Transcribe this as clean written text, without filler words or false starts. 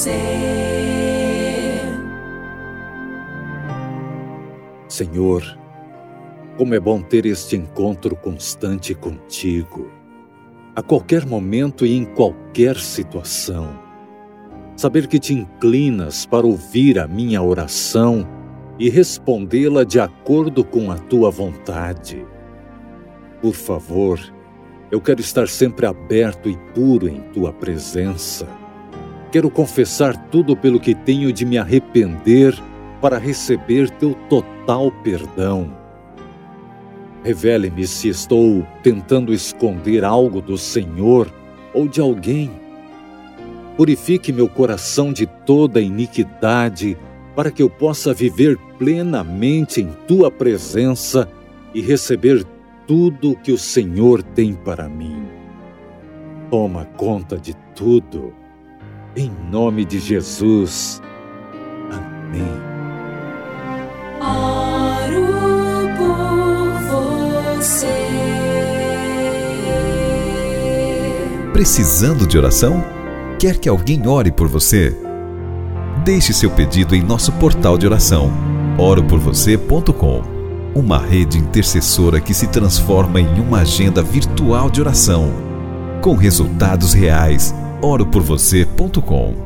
Senhor, como é bom ter este encontro constante contigo, a qualquer momento e em qualquer situação. Saber que te inclinas para ouvir a minha oração e respondê-la de acordo com a tua vontade. Por favor, eu quero estar sempre aberto e puro em tua presença. Quero confessar tudo pelo que tenho de me arrepender para receber teu total perdão. Revele-me se estou tentando esconder algo do Senhor ou de alguém. Purifique meu coração de toda iniquidade para que eu possa viver plenamente em tua presença e receber tudo que o Senhor tem para mim. Toma conta de tudo. Em nome de Jesus. Amém. Oro por você. Precisando de oração? Quer que alguém ore por você? Deixe seu pedido em nosso portal de oração, oroporvocê.com, uma rede intercessora que se transforma em uma agenda virtual de oração, com resultados reais. oroporvocê.com